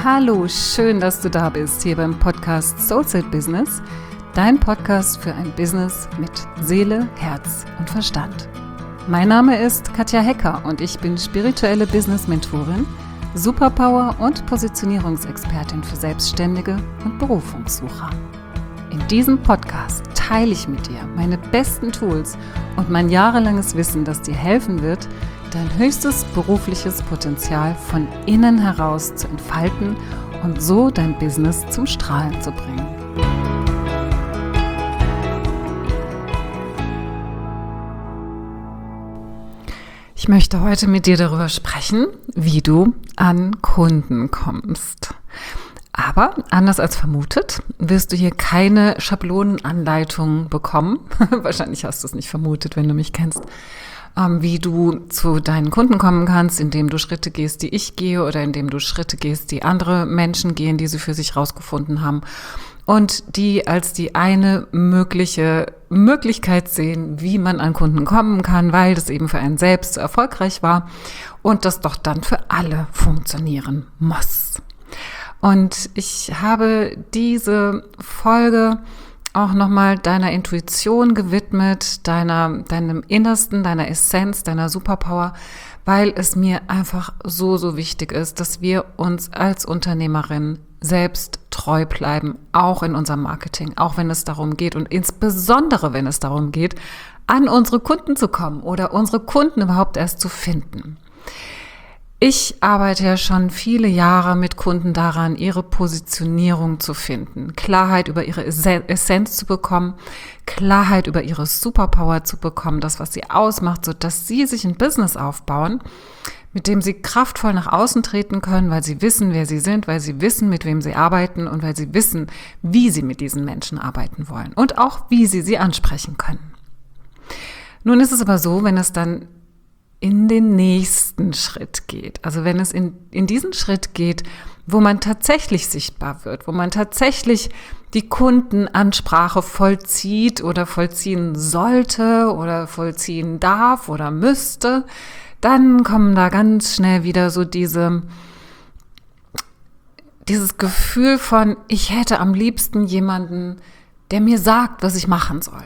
Hallo, schön, dass du da bist, hier beim Podcast Soulset Business, dein Podcast für ein Business mit Seele, Herz und Verstand. Mein Name ist Katja Hecker und ich bin spirituelle Business-Mentorin, Superpower- und Positionierungsexpertin für Selbstständige und Berufungssucher. In diesem Podcast teile ich mit dir meine besten Tools und mein jahrelanges Wissen, das dir helfen wird, dein höchstes berufliches Potenzial von innen heraus zu entfalten und so dein Business zum Strahlen zu bringen. Ich möchte heute mit dir darüber sprechen, wie du an Kunden kommst. Aber anders als vermutet, wirst du hier keine Schablonenanleitung bekommen. Wahrscheinlich hast du es nicht vermutet, wenn du mich kennst. Wie du zu deinen Kunden kommen kannst, indem du Schritte gehst, die ich gehe, oder indem du Schritte gehst, die andere Menschen gehen, die sie für sich rausgefunden haben und die als die eine mögliche Möglichkeit sehen, wie man an Kunden kommen kann, weil das eben für einen selbst so erfolgreich war und das doch dann für alle funktionieren muss. Und ich habe diese Folge auch nochmal deiner Intuition gewidmet, deinem Innersten, deiner Essenz, deiner Superpower, weil es mir einfach so wichtig ist, dass wir uns als Unternehmerin selbst treu bleiben, auch in unserem Marketing, auch wenn es darum geht und insbesondere, wenn es darum geht, an unsere Kunden zu kommen oder unsere Kunden überhaupt erst zu finden. Ich arbeite ja schon viele Jahre mit Kunden daran, ihre Positionierung zu finden, Klarheit über ihre Essenz zu bekommen, Klarheit über ihre Superpower zu bekommen, das, was sie ausmacht, sodass sie sich ein Business aufbauen, mit dem sie kraftvoll nach außen treten können, weil sie wissen, wer sie sind, weil sie wissen, mit wem sie arbeiten und weil sie wissen, wie sie mit diesen Menschen arbeiten wollen und auch, wie sie ansprechen können. Nun ist es aber so, wenn es dann in den nächsten Schritt geht. Also wenn es in diesen Schritt geht, wo man tatsächlich sichtbar wird, wo man tatsächlich die Kundenansprache vollzieht oder vollziehen sollte oder vollziehen darf oder müsste, dann kommen da ganz schnell wieder so dieses Gefühl von, ich hätte am liebsten jemanden, der mir sagt, was ich machen soll.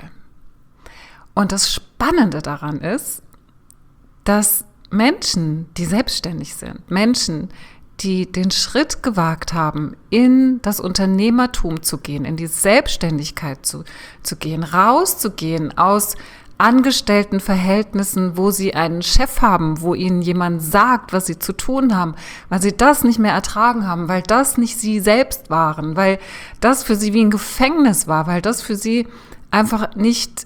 Und das Spannende daran ist, dass Menschen, die selbstständig sind, Menschen, die den Schritt gewagt haben, in das Unternehmertum zu gehen, in die Selbstständigkeit zu gehen, rauszugehen aus Angestelltenverhältnissen, wo sie einen Chef haben, wo ihnen jemand sagt, was sie zu tun haben, weil sie das nicht mehr ertragen haben, weil das nicht sie selbst waren, weil das für sie wie ein Gefängnis war, weil das für sie einfach nicht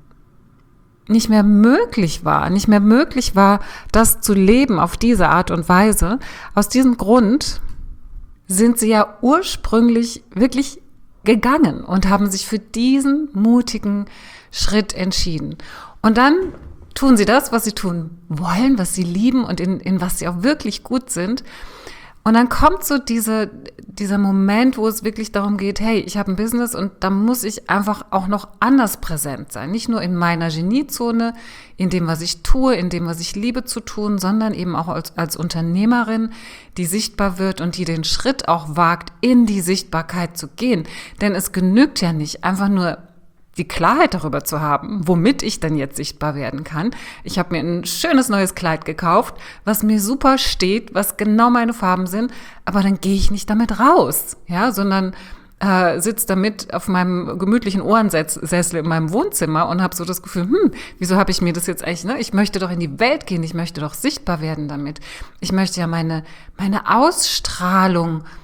mehr möglich war, das zu leben auf diese Art und Weise. Aus diesem Grund sind sie ja ursprünglich wirklich gegangen und haben sich für diesen mutigen Schritt entschieden. Und dann tun sie das, was sie tun wollen, was sie lieben und in was sie auch wirklich gut sind. Und dann kommt so dieser Moment, wo es wirklich darum geht, hey, ich habe ein Business und da muss ich einfach auch noch anders präsent sein. Nicht nur in meiner Geniezone, in dem, was ich tue, in dem, was ich liebe zu tun, sondern eben auch als Unternehmerin, die sichtbar wird und die den Schritt auch wagt, in die Sichtbarkeit zu gehen. Denn es genügt ja nicht, einfach nur die Klarheit darüber zu haben, womit ich dann jetzt sichtbar werden kann. Ich habe mir ein schönes neues Kleid gekauft, was mir super steht, was genau meine Farben sind, aber dann gehe ich nicht damit raus, ja, sondern sitze damit auf meinem gemütlichen Ohrensessel in meinem Wohnzimmer und habe so das Gefühl, wieso habe ich mir das jetzt eigentlich, ne? Ich möchte doch in die Welt gehen, ich möchte doch sichtbar werden damit. Ich möchte ja meine Ausstrahlung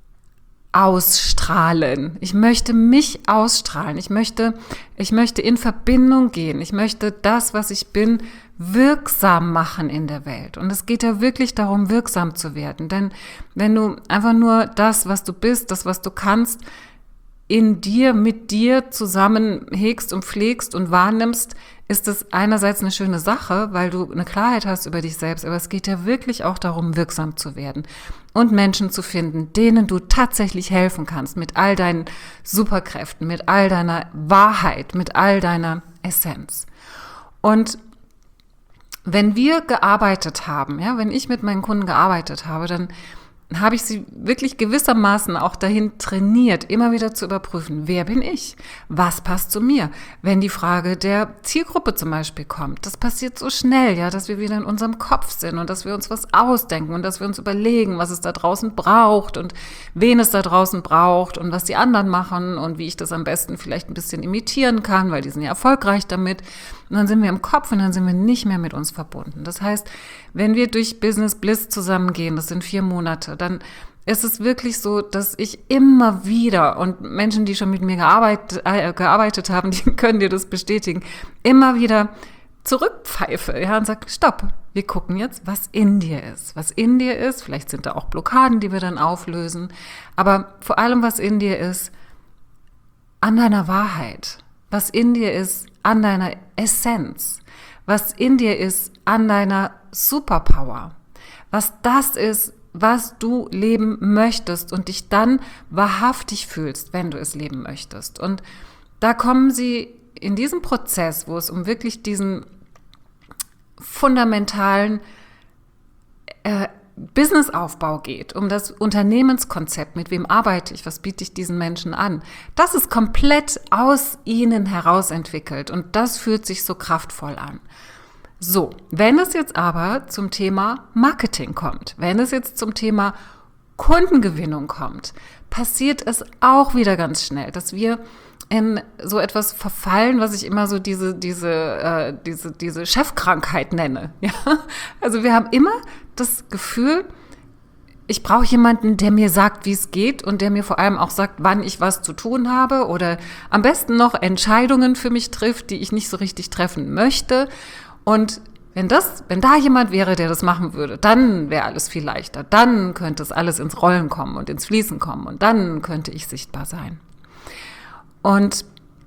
ausstrahlen. Ich möchte mich ausstrahlen. Ich möchte in Verbindung gehen. Ich möchte das, was ich bin, wirksam machen in der Welt. Und es geht ja wirklich darum, wirksam zu werden. Denn wenn du einfach nur das, was du bist, das, was du kannst, in dir, mit dir zusammen hegst und pflegst und wahrnimmst, ist es einerseits eine schöne Sache, weil du eine Klarheit hast über dich selbst, aber es geht ja wirklich auch darum, wirksam zu werden und Menschen zu finden, denen du tatsächlich helfen kannst, mit all deinen Superkräften, mit all deiner Wahrheit, mit all deiner Essenz. Und wenn wir gearbeitet haben, ja, wenn ich mit meinen Kunden gearbeitet habe, dann habe ich sie wirklich gewissermaßen auch dahin trainiert, immer wieder zu überprüfen, wer bin ich? Was passt zu mir? Wenn die Frage der Zielgruppe zum Beispiel kommt, das passiert so schnell, ja, dass wir wieder in unserem Kopf sind und dass wir uns was ausdenken und dass wir uns überlegen, was es da draußen braucht und wen es da draußen braucht und was die anderen machen und wie ich das am besten vielleicht ein bisschen imitieren kann, weil die sind ja erfolgreich damit. Und dann sind wir im Kopf und dann sind wir nicht mehr mit uns verbunden. Das heißt, wenn wir durch Business Bliss zusammengehen, das sind 4 Monate, dann ist es wirklich so, dass ich immer wieder, und Menschen, die schon mit mir gearbeitet haben, die können dir das bestätigen, immer wieder zurückpfeife, ja, und sage, stopp, wir gucken jetzt, was in dir ist. Was in dir ist, vielleicht sind da auch Blockaden, die wir dann auflösen, aber vor allem, was in dir ist, an deiner Wahrheit, was in dir ist, an deiner Essenz, was in dir ist, an deiner Superpower, was das ist, was du leben möchtest und dich dann wahrhaftig fühlst, wenn du es leben möchtest. Und da kommen sie in diesem Prozess, wo es um wirklich diesen fundamentalen Businessaufbau geht, um das Unternehmenskonzept, mit wem arbeite ich, was biete ich diesen Menschen an. Das ist komplett aus ihnen heraus entwickelt und das fühlt sich so kraftvoll an. So, wenn es jetzt aber zum Thema Marketing kommt, wenn es jetzt zum Thema Kundengewinnung kommt, passiert es auch wieder ganz schnell, dass wir in so etwas verfallen, was ich immer so diese Chefkrankheit nenne. Ja? Also wir haben immer das Gefühl, ich brauche jemanden, der mir sagt, wie es geht und der mir vor allem auch sagt, wann ich was zu tun habe oder am besten noch Entscheidungen für mich trifft, die ich nicht so richtig treffen möchte. Und wenn da jemand wäre, der das machen würde, dann wäre alles viel leichter. Dann könnte es alles ins Rollen kommen und ins Fließen kommen und dann könnte ich sichtbar sein. Und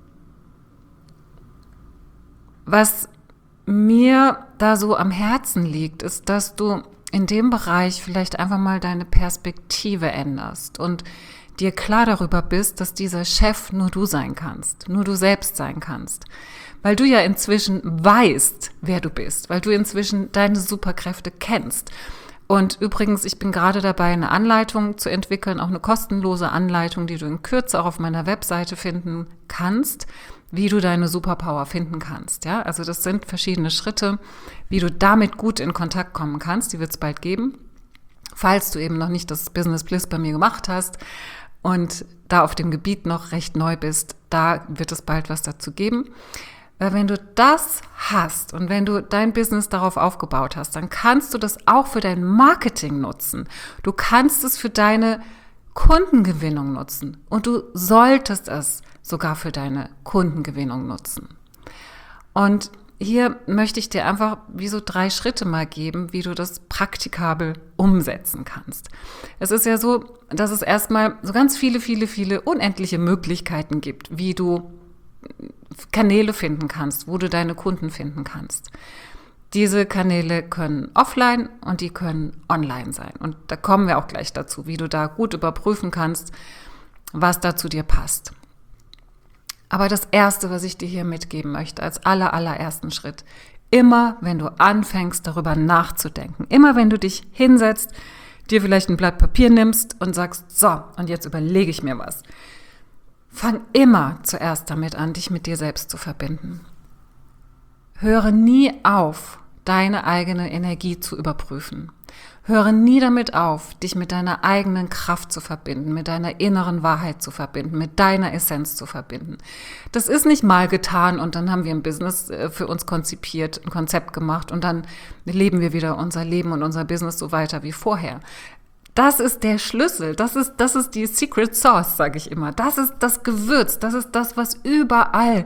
was mir da so am Herzen liegt, ist, dass du in dem Bereich vielleicht einfach mal deine Perspektive änderst und dir klar darüber bist, dass dieser Chef nur du sein kannst, nur du selbst sein kannst. Weil du ja inzwischen weißt, wer du bist, weil du inzwischen deine Superkräfte kennst. Und übrigens, ich bin gerade dabei, eine Anleitung zu entwickeln, auch eine kostenlose Anleitung, die du in Kürze auch auf meiner Webseite finden kannst, wie du deine Superpower finden kannst. Ja, also das sind verschiedene Schritte, wie du damit gut in Kontakt kommen kannst. Die wird es bald geben, falls du eben noch nicht das Business Bliss bei mir gemacht hast und da auf dem Gebiet noch recht neu bist, da wird es bald was dazu geben. Weil wenn du das hast und wenn du dein Business darauf aufgebaut hast, dann kannst du das auch für dein Marketing nutzen. Du kannst es für deine Kundengewinnung nutzen und du solltest es sogar für deine Kundengewinnung nutzen. Und hier möchte ich dir einfach wie so 3 Schritte mal geben, wie du das praktikabel umsetzen kannst. Es ist ja so, dass es erstmal so ganz viele unendliche Möglichkeiten gibt, wie du Kanäle finden kannst, wo du deine Kunden finden kannst. Diese Kanäle können offline und die können online sein. Und da kommen wir auch gleich dazu, wie du da gut überprüfen kannst, was da zu dir passt. Aber das Erste, was ich dir hier mitgeben möchte, als allerersten Schritt, immer wenn du anfängst, darüber nachzudenken, immer wenn du dich hinsetzt, dir vielleicht ein Blatt Papier nimmst und sagst, so, und jetzt überlege ich mir was. Fang immer zuerst damit an, dich mit dir selbst zu verbinden. Höre nie auf, deine eigene Energie zu überprüfen. Höre nie damit auf, dich mit deiner eigenen Kraft zu verbinden, mit deiner inneren Wahrheit zu verbinden, mit deiner Essenz zu verbinden. Das ist nicht mal getan und dann haben wir ein Business für uns konzipiert, ein Konzept gemacht und dann leben wir wieder unser Leben und unser Business so weiter wie vorher. Das ist der Schlüssel, das ist die Secret Sauce, sage ich immer. Das ist das Gewürz, das ist das, was überall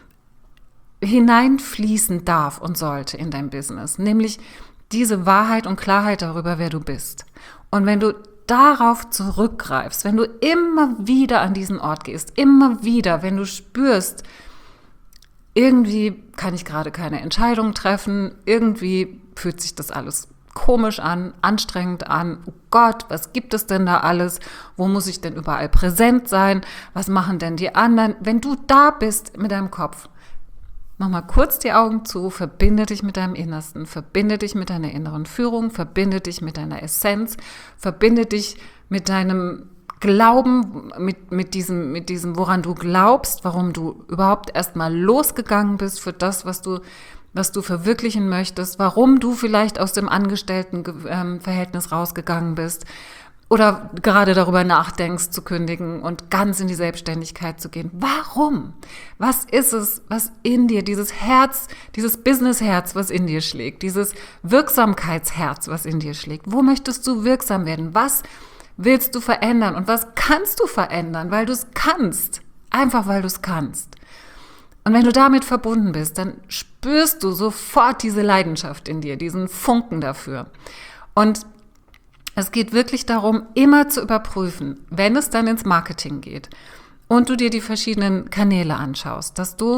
hineinfließen darf und sollte in dein Business. Nämlich diese Wahrheit und Klarheit darüber, wer du bist. Und wenn du darauf zurückgreifst, wenn du immer wieder an diesen Ort gehst, immer wieder, wenn du spürst, irgendwie kann ich gerade keine Entscheidung treffen, irgendwie fühlt sich das alles komisch an, anstrengend an. Oh Gott, was gibt es denn da alles? Wo muss ich denn überall präsent sein? Was machen denn die anderen? Wenn du da bist mit deinem Kopf, mach mal kurz die Augen zu, verbinde dich mit deinem Innersten, verbinde dich mit deiner inneren Führung, verbinde dich mit deiner Essenz, verbinde dich mit deinem Glauben, mit diesem, woran du glaubst, warum du überhaupt erstmal losgegangen bist für das, was du verwirklichen möchtest, warum du vielleicht aus dem Angestelltenverhältnis rausgegangen bist oder gerade darüber nachdenkst zu kündigen und ganz in die Selbstständigkeit zu gehen. Warum? Was ist es, was in dir, dieses Herz, dieses Business-Herz, was in dir schlägt, dieses Wirksamkeitsherz, was in dir schlägt? Wo möchtest du wirksam werden? Was willst du verändern und was kannst du verändern, weil du es kannst, einfach weil du es kannst. Und wenn du damit verbunden bist, dann spürst du sofort diese Leidenschaft in dir, diesen Funken dafür. Und es geht wirklich darum, immer zu überprüfen, wenn es dann ins Marketing geht und du dir die verschiedenen Kanäle anschaust,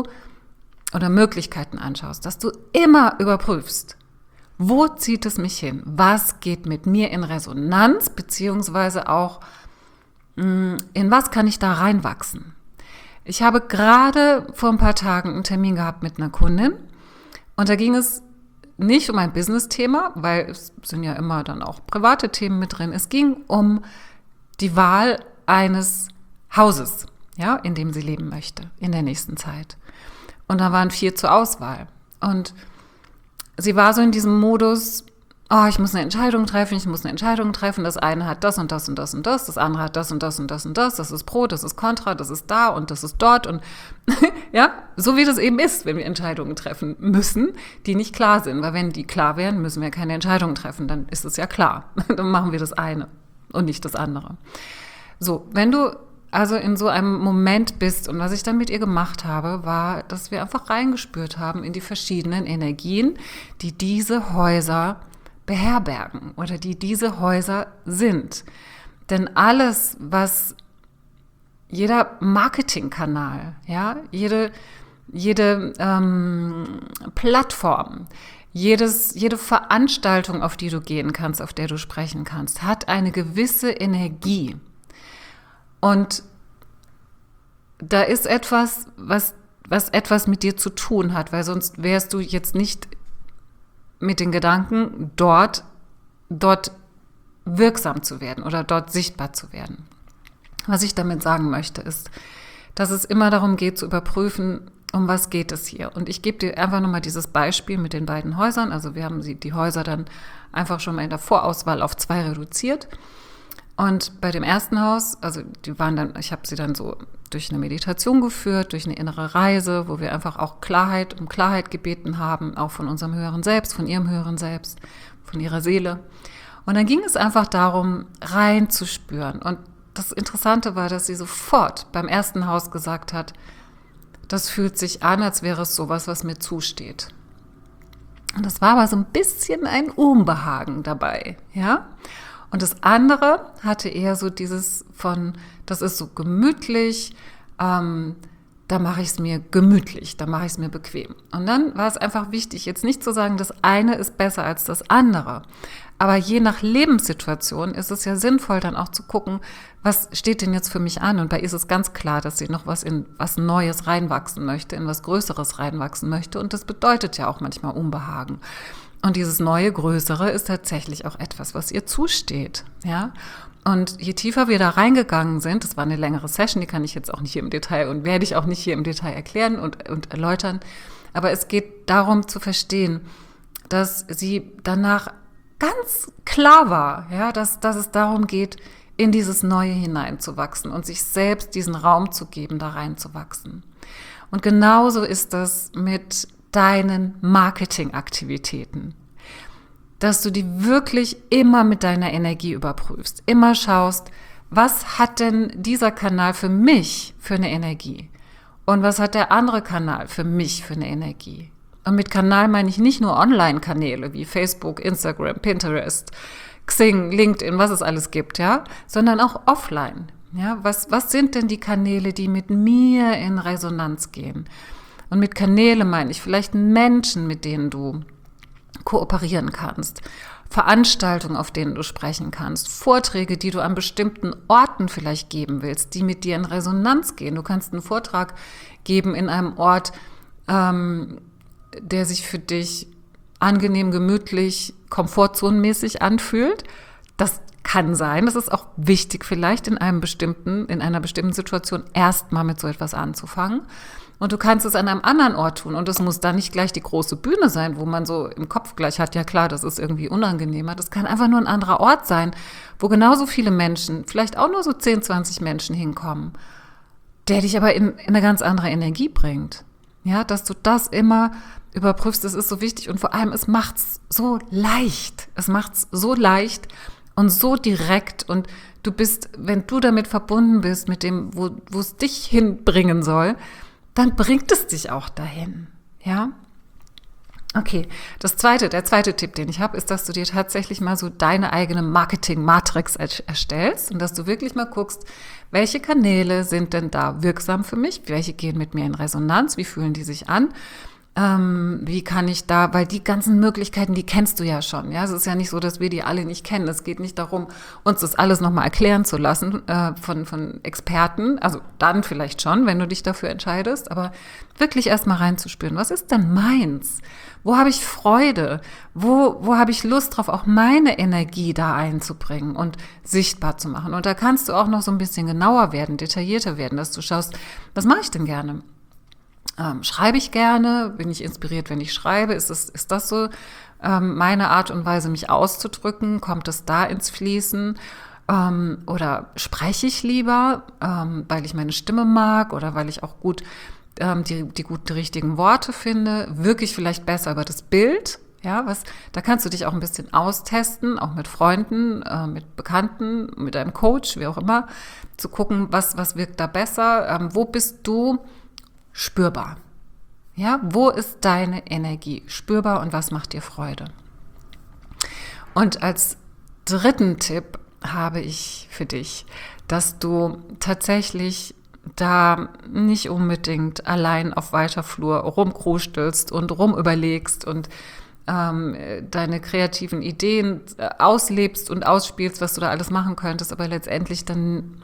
oder Möglichkeiten anschaust, dass du immer überprüfst, wo zieht es mich hin? Was geht mit mir in Resonanz, beziehungsweise auch, in was kann ich da reinwachsen? Ich habe gerade vor ein paar Tagen einen Termin gehabt mit einer Kundin und da ging es nicht um ein Business-Thema, weil es sind ja immer dann auch private Themen mit drin. Es ging um die Wahl eines Hauses, ja, in dem sie leben möchte in der nächsten Zeit. Und da waren 4 zur Auswahl. Und sie war so in diesem Modus, ich muss eine Entscheidung treffen, das eine hat das und das und das und das andere hat das und das und das und das ist Pro, das ist Contra, das ist da und das ist dort und ja, so wie das eben ist, wenn wir Entscheidungen treffen müssen, die nicht klar sind, weil wenn die klar wären, müssen wir keine Entscheidungen treffen, dann ist es ja klar, dann machen wir das eine und nicht das andere. So, wenn du also in so einem Moment bist und was ich dann mit ihr gemacht habe, war, dass wir einfach reingespürt haben in die verschiedenen Energien, die diese Häuser beherbergen oder die diese Häuser sind. Denn alles, was jeder Marketingkanal, ja, jede Plattform, jede Veranstaltung, auf die du gehen kannst, auf der du sprechen kannst, hat eine gewisse Energie. Und da ist etwas, was etwas mit dir zu tun hat, weil sonst wärst du jetzt nicht mit den Gedanken, dort wirksam zu werden oder dort sichtbar zu werden. Was ich damit sagen möchte, ist, dass es immer darum geht, zu überprüfen, um was geht es hier. Und ich gebe dir einfach nochmal dieses Beispiel mit den beiden Häusern. Also wir haben die Häuser dann einfach schon mal in der Vorauswahl auf 2 reduziert. Und bei dem ersten Haus, also ich habe sie dann so durch eine Meditation geführt, durch eine innere Reise, wo wir einfach auch um Klarheit gebeten haben, auch von unserem höheren Selbst, von ihrem höheren Selbst, von ihrer Seele. Und dann ging es einfach darum, reinzuspüren. Und das Interessante war, dass sie sofort beim ersten Haus gesagt hat, das fühlt sich an, als wäre es sowas, was mir zusteht. Und das war aber so ein bisschen ein Unbehagen dabei, ja. Und das andere hatte eher so dieses das ist so gemütlich, da mache ich es mir gemütlich, da mache ich es mir bequem. Und dann war es einfach wichtig, jetzt nicht zu sagen, das eine ist besser als das andere. Aber je nach Lebenssituation ist es ja sinnvoll, dann auch zu gucken, was steht denn jetzt für mich an? Und bei ihr ist es ganz klar, dass sie noch in was Neues reinwachsen möchte, in was Größeres reinwachsen möchte. Und das bedeutet ja auch manchmal Unbehagen. Und dieses neue, Größere ist tatsächlich auch etwas, was ihr zusteht, ja. Und je tiefer wir da reingegangen sind, das war eine längere Session, die kann ich jetzt auch nicht hier im Detail und werde ich auch nicht hier im Detail erklären und erläutern, aber es geht darum zu verstehen, dass sie danach ganz klar war, ja, dass es darum geht, in dieses Neue hineinzuwachsen und sich selbst diesen Raum zu geben, da reinzuwachsen. Und genauso ist das mit deinen Marketingaktivitäten, dass du die wirklich immer mit deiner Energie überprüfst, immer schaust, was hat denn dieser Kanal für mich für eine Energie und was hat der andere Kanal für mich für eine Energie. Und mit Kanal meine ich nicht nur Online-Kanäle wie Facebook, Instagram, Pinterest, Xing, LinkedIn, was es alles gibt, ja, sondern auch offline. Ja, was sind denn die Kanäle, die mit mir in Resonanz gehen? Und mit Kanäle meine ich vielleicht Menschen, mit denen du kooperieren kannst, Veranstaltungen, auf denen du sprechen kannst, Vorträge, die du an bestimmten Orten vielleicht geben willst, die mit dir in Resonanz gehen. Du kannst einen Vortrag geben in einem Ort, der sich für dich angenehm, gemütlich, komfortzonenmäßig anfühlt. Das kann sein, das ist auch wichtig vielleicht in einer bestimmten Situation erstmal mit so etwas anzufangen. Und du kannst es an einem anderen Ort tun. Und es muss dann nicht gleich die große Bühne sein, wo man so im Kopf gleich hat, ja klar, das ist irgendwie unangenehmer. Das kann einfach nur ein anderer Ort sein, wo genauso viele Menschen, vielleicht auch nur so 10, 20 Menschen hinkommen, der dich aber in eine ganz andere Energie bringt. Ja, dass du das immer überprüfst, das ist so wichtig. Und vor allem, es macht's so leicht. Es macht's so leicht und so direkt. Und du bist, wenn du damit verbunden bist, mit dem, wo es dich hinbringen soll, dann bringt es dich auch dahin, ja? Okay, der zweite Tipp, den ich habe, ist, dass du dir tatsächlich mal so deine eigene Marketing-Matrix erstellst und dass du wirklich mal guckst, welche Kanäle sind denn da wirksam für mich, welche gehen mit mir in Resonanz, wie fühlen die sich an, wie kann ich da, weil die ganzen Möglichkeiten, die kennst du ja schon, ja, es ist ja nicht so, dass wir die alle nicht kennen, es geht nicht darum, uns das alles nochmal erklären zu lassen von Experten, also dann vielleicht schon, wenn du dich dafür entscheidest, aber wirklich erstmal reinzuspüren, was ist denn meins? Wo habe ich Freude? Wo habe ich Lust drauf, auch meine Energie da einzubringen und sichtbar zu machen? Und da kannst du auch noch so ein bisschen genauer werden, detaillierter werden, dass du schaust, was mache ich denn gerne? Schreibe ich gerne? Bin ich inspiriert, wenn ich schreibe? Ist das so meine Art und Weise, mich auszudrücken? Kommt es da ins Fließen? Oder spreche ich lieber, weil ich meine Stimme mag oder weil ich auch gut die richtigen Worte finde? Wirklich vielleicht besser über das Bild? Ja, da kannst du dich auch ein bisschen austesten, auch mit Freunden, mit Bekannten, mit einem Coach, wie auch immer, zu gucken, was wirkt da besser? Wo bist du spürbar? Ja, wo ist deine Energie spürbar und was macht dir Freude? Und als dritten Tipp habe ich für dich, dass du tatsächlich da nicht unbedingt allein auf weiter Flur rumkrustelst und rumüberlegst und deine kreativen Ideen auslebst und ausspielst, was du da alles machen könntest, aber letztendlich dann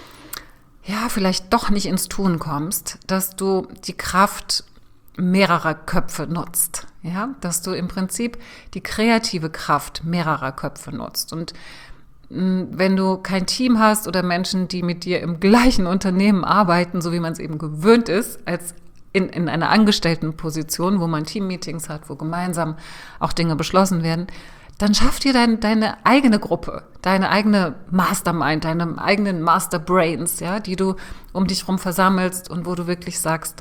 ja, vielleicht doch nicht ins Tun kommst, dass du die Kraft mehrerer Köpfe nutzt, ja, dass du im Prinzip die kreative Kraft mehrerer Köpfe nutzt. Und wenn du kein Team hast oder Menschen, die mit dir im gleichen Unternehmen arbeiten, so wie man es eben gewöhnt ist, als in einer Angestelltenposition, wo man Teammeetings hat, wo gemeinsam auch Dinge beschlossen werden, dann schaff dir deine eigene Gruppe, deine eigene Mastermind, deine eigenen Masterbrains, ja, die du um dich rum versammelst und wo du wirklich sagst,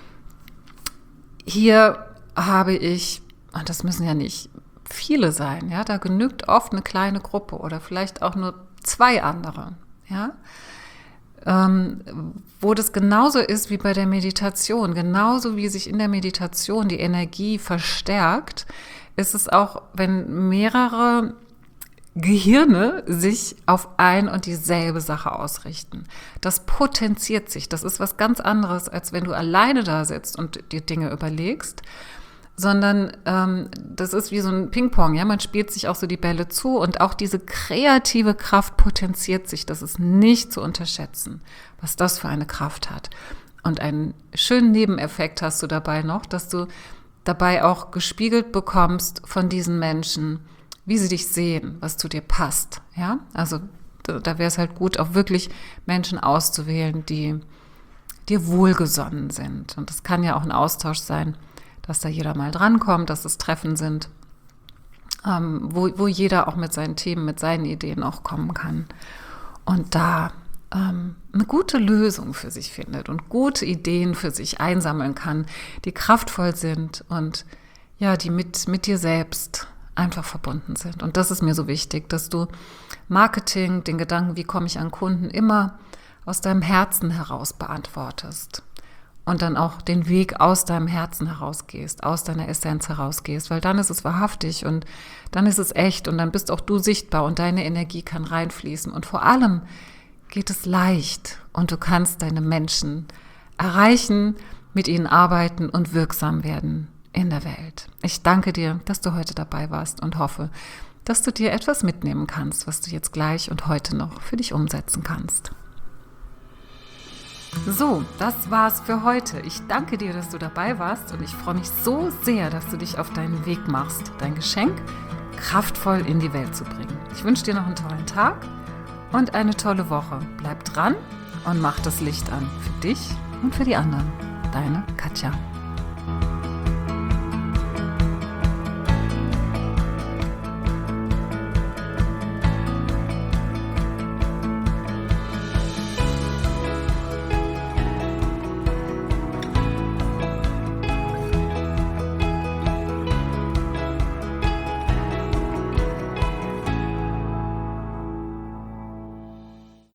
hier habe ich, und das müssen ja nicht viele sein, ja, da genügt oft eine kleine Gruppe oder vielleicht auch nur 2 andere, ja, wo das genauso ist wie bei der Meditation, genauso wie sich in der Meditation die Energie verstärkt, ist es auch, wenn mehrere Gehirne sich auf ein und dieselbe Sache ausrichten. Das potenziert sich. Das ist was ganz anderes, als wenn du alleine da sitzt und dir Dinge überlegst, sondern das ist wie so ein Ping-Pong. Ja? Man spielt sich auch so die Bälle zu und auch diese kreative Kraft potenziert sich. Das ist nicht zu unterschätzen, was das für eine Kraft hat. Und einen schönen Nebeneffekt hast du dabei noch, dass du dabei auch gespiegelt bekommst von diesen Menschen, wie sie dich sehen, was zu dir passt. Ja? Also da wäre es halt gut, auch wirklich Menschen auszuwählen, die dir wohlgesonnen sind. Und das kann ja auch ein Austausch sein, dass da jeder mal drankommt, dass es Treffen sind, wo jeder auch mit seinen Themen, mit seinen Ideen auch kommen kann. Und da eine gute Lösung für sich findet und gute Ideen für sich einsammeln kann, die kraftvoll sind und ja, die mit dir selbst einfach verbunden sind. Und das ist mir so wichtig, dass du Marketing, den Gedanken, wie komme ich an Kunden, immer aus deinem Herzen heraus beantwortest und dann auch den Weg aus deinem Herzen herausgehst, aus deiner Essenz herausgehst, weil dann ist es wahrhaftig und dann ist es echt und dann bist auch du sichtbar und deine Energie kann reinfließen und vor allem geht es leicht und du kannst deine Menschen erreichen, mit ihnen arbeiten und wirksam werden in der Welt. Ich danke dir, dass du heute dabei warst und hoffe, dass du dir etwas mitnehmen kannst, was du jetzt gleich und heute noch für dich umsetzen kannst. So, das war's für heute. Ich danke dir, dass du dabei warst und ich freue mich so sehr, dass du dich auf deinen Weg machst, dein Geschenk kraftvoll in die Welt zu bringen. Ich wünsche dir noch einen tollen Tag und eine tolle Woche. Bleib dran und mach das Licht an für dich und für die anderen. Deine Katja.